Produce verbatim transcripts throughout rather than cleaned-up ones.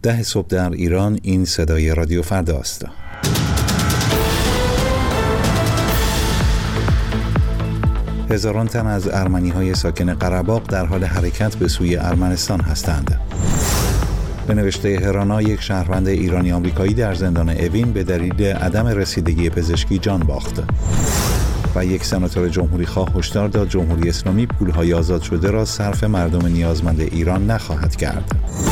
ده صبح در ایران. این صدای رادیو فردا است. هزاران تن از ارمنی‌های ساکن قره‌باغ در حال حرکت به سوی ارمنستان هستند. به نوشته هرانا، یک شهروند ایرانی آمریکایی در زندان اوین به دلیل عدم رسیدگی پزشکی جان باخت. و یک سناتور جمهوری خواه هشدار داد جمهوری اسلامی پول‌های آزاد شده را صرف مردم نیازمند ایران نخواهد کرد.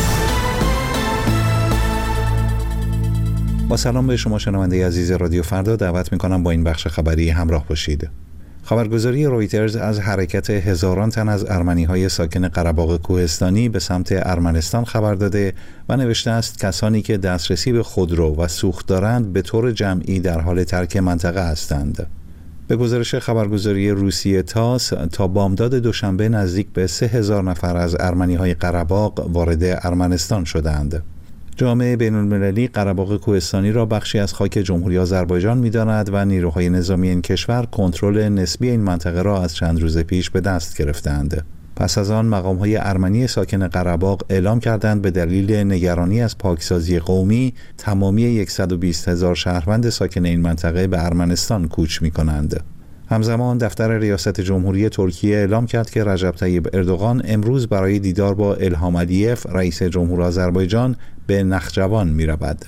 با سلام به شما شنونده عزیز رادیو فردا، دعوت می‌کنم با این بخش خبری همراه باشید. خبرگزاری رویترز از حرکت هزاران تن از ارمنی‌های ساکن قره‌باغ کوهستانی به سمت ارمنستان خبر داده و نوشته است کسانی که دسترسی به خودرو و سوخت دارند به طور جمعی در حال ترک منطقه هستند. به گزارش خبرگزاری روسیه تاس، تا بامداد دوشنبه نزدیک به سه هزار نفر از ارمنی‌های قره‌باغ وارد ارمنستان شدند. جامعه بین‌المللی قره‌باغ کوهستانی را بخشی از خاک جمهوری آذربایجان می‌داند و نیروهای نظامی این کشور کنترل نسبی این منطقه را از چند روز پیش به دست گرفتند. پس از آن مقام‌های ارمنی ساکن قره‌باغ اعلام کردند به دلیل نگرانی از پاکسازی قومی تمامی صد و بیست هزار شهروند ساکن این منطقه به ارمنستان کوچ می‌کنند. همزمان دفتر ریاست جمهوری ترکیه اعلام کرد که رجب طیب اردوغان امروز برای دیدار با الهام علیف رئیس جمهور آذربایجان به نخجوان می‌رود.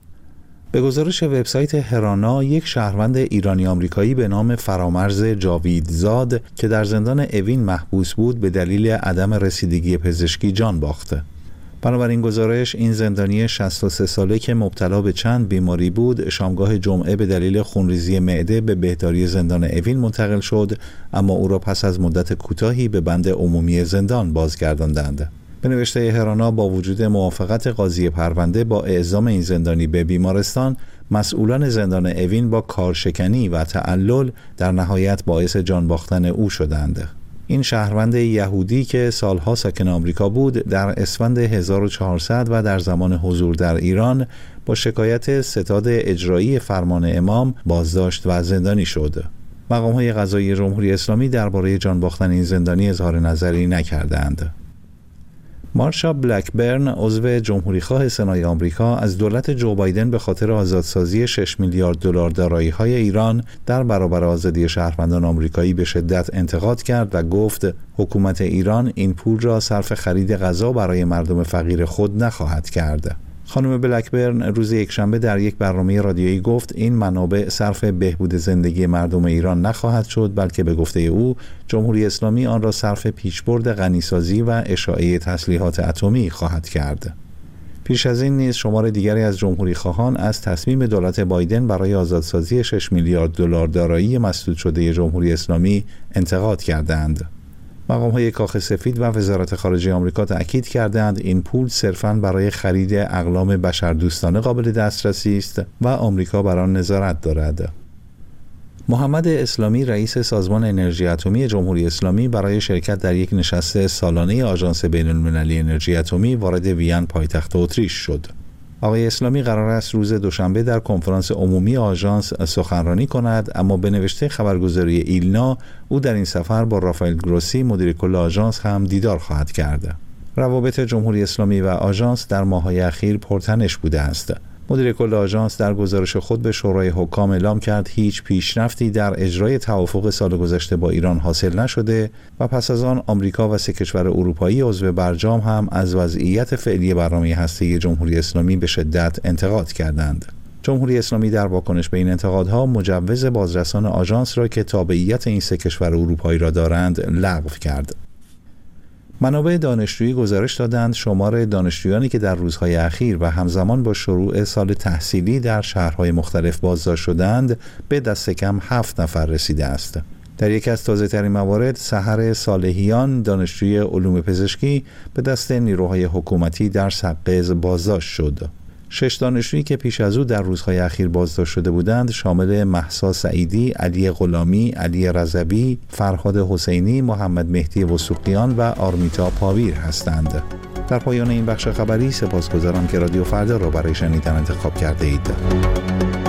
به گزارش وبسایت هرانا، یک شهروند ایرانی آمریکایی به نام فرامرز جاویدزاد که در زندان اوین محبوس بود به دلیل عدم رسیدگی پزشکی جان باخت. بنابراین گزارش، این زندانی شصت و سه ساله که مبتلا به چند بیماری بود شامگاه جمعه به دلیل خونریزی معده به بهداری زندان اوین منتقل شد، اما او را پس از مدت کوتاهی به بند عمومی زندان بازگرداندند. به نوشته هرانا، با وجود موافقت قاضی پرونده با اعزام این زندانی به بیمارستان، مسئولان زندان اوین با کارشکنی و تعلل در نهایت باعث جان باختن او شدند. این شهروند یهودی که سالها ساکن آمریکا بود، در اسفند هزار و چهارصد و در زمان حضور در ایران با شکایت ستاد اجرایی فرمان امام بازداشت و زندانی شد. مقام‌های قضایی جمهوری اسلامی درباره جان باختن این زندانی اظهار نظری نکردند. مارشا بلکبرن، عضو جمهوری خواه سنای آمریکا، از دولت جو بایدن به خاطر آزادسازی شش میلیارد دلار دارایی‌های ایران در برابر آزادی شهروندان آمریکایی به شدت انتقاد کرد و گفت حکومت ایران این پول را صرف خرید غذا برای مردم فقیر خود نخواهد کرد. خانم بلکبرن روز یکشنبه در یک برنامه رادیویی گفت این منابع صرف بهبود زندگی مردم ایران نخواهد شد، بلکه به گفته او جمهوری اسلامی آن را صرف پیشبرد غنیسازی و اشاعه تسلیحات اتمی خواهد کرد. پیش از این نیز شمار دیگری از جمهوری خواهان از تصمیم دولت بایدن برای آزادسازی شش میلیارد دلار دارایی مسدود شده جمهوری اسلامی انتقاد کردند. مقام‌های کاخ سفید و وزارت خارجه آمریکا تأکید کردند این پول صرفاً برای خرید اقلام بشردوستانه قابل دسترسی است و آمریکا بر آن نظارت دارد. محمد اسلامی، رئیس سازمان انرژی اتمی جمهوری اسلامی، برای شرکت در یک نشست سالانه آژانس بین‌المللی انرژی اتمی وارد وین پایتخت اتریش شد. آقای اسلامی قرار است روز دوشنبه در کنفرانس عمومی آژانس سخنرانی کند، اما به نوشته خبرگزاری ایلنا او در این سفر با رافائل گروسی مدیر کل آژانس هم دیدار خواهد کرد. روابط جمهوری اسلامی و آژانس در ماه‌های اخیر پرتنش بوده است. مدیر کل آژانس در گزارش خود به شورای حکام اعلام کرد هیچ پیشرفتی در اجرای توافق سال گذشته با ایران حاصل نشده و پس از آن آمریکا و سه کشور اروپایی عضو برجام هم از وضعیت فعلی برنامه هسته‌ای جمهوری اسلامی به شدت انتقاد کردند. جمهوری اسلامی در واکنش به این انتقادها مجوز بازرسان آژانس را که تابعیت این سه کشور اروپایی را دارند لغو کرد. منابع دانشجویی گزارش دادند شمار دانشجویانی که در روزهای اخیر و همزمان با شروع سال تحصیلی در شهرهای مختلف بازداشت شدند به دست کم هفت نفر رسیده است. در یکی از تازه‌ترین موارد، سحر صالحیان، دانشجوی علوم پزشکی، به دست نیروهای حکومتی در سقز بازداشت شد. شش دانشجویی که پیش از او در روزهای اخیر بازداشت شده بودند شامل مهسا سعیدی، علی غلامی، علی رضوی، فرهاد حسینی، محمد مهدی وثوقیان و آرمیتا پاویر هستند. در پایان این بخش خبری سپاسگزارم که رادیو فردا را برای شنیدن انتخاب کرده اید.